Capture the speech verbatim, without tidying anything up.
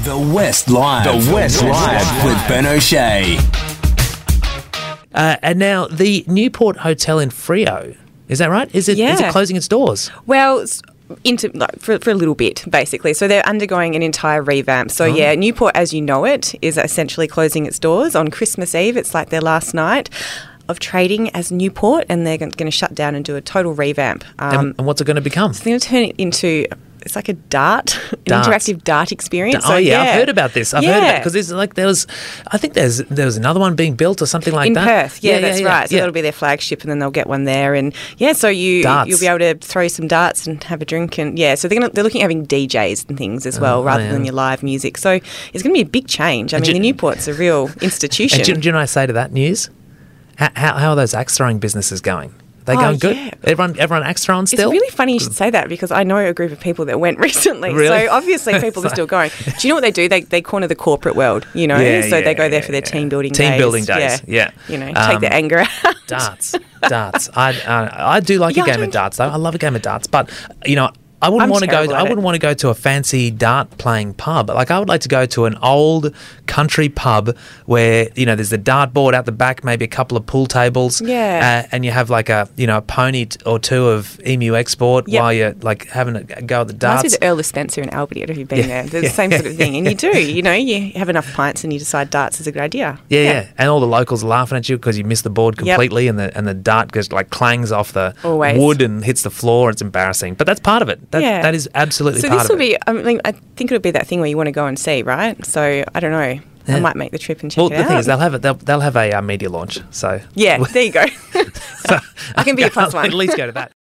The West Live. The West Live with Ben O'Shea. Uh, and now the Newport Hotel in Freo, is that right? Is it Yeah. is it closing its doors? Well, s- into like, for, for a little bit, basically. So they're undergoing an entire revamp. So, yeah, Newport, as you know it, is essentially closing its doors on Christmas Eve. It's like their last night of trading as Newport, and they're going to shut down and do a total revamp. Um, and, and what's it going to become? They're going to turn it into... It's like a dart, an Darts. interactive dart experience. Oh So, yeah, I've heard about this. I've heard about Yeah. it because there's like there was, I think there's there was another one being built or something like in that. Perth, yeah, that's right. So yeah. that'll be their flagship, and then they'll get one there, and yeah, so you Darts. you'll be able to throw some darts and have a drink, and yeah, so they're gonna, they're looking at having D Js and things as well, Oh, rather yeah. than your live music. So it's going to be a big change. I And mean, do- the Newport's a real institution. And do, you- do you know what I say to that news? How, how, how are those axe throwing businesses going? They Oh, going good? yeah. Everyone everyone axe throwing It's still? really funny you should say that, because I know a group of people that went recently. Really? So obviously people are still going. Do you know what they do? They they corner the corporate world, you know? Yeah, so yeah, they go there yeah, for their yeah. team building Team days. building days, yeah. You know, Um, take their anger out. Darts, darts. I uh, I do like Yeah, a I game of don't- darts though. I love a game of darts, but you know. I wouldn't I'm want to go. terrible I at it. wouldn't want to go to a fancy dart playing pub. Like I would like to go to an old country pub where you know there's the dart board out the back, maybe a couple of pool tables, Yeah. uh, and you have like a you know a pony t- or two of Emu Export Yep. while you're like having a go at the Reminds me darts. of the Earl of Spencer in Albany. I don't know if you've been Yeah. there. They're the same sort of thing. And you do, you know, you have enough pints and you decide darts is a good idea. Yeah, yeah, and all the locals are laughing at you because you missed the board Yep. completely, and the and the dart goes like clangs off the Always. wood and hits the floor. It's embarrassing, but that's part of it. That, Yeah. that is absolutely So part this of will it. be, I mean, I think it'll be that thing where you want to go and see, right? So I don't know. Yeah. I might make the trip and check Well, it the out. thing is, they'll have it. They'll, they'll have a uh, media launch. So yeah, there you go. so I can be a plus one. At least go to that.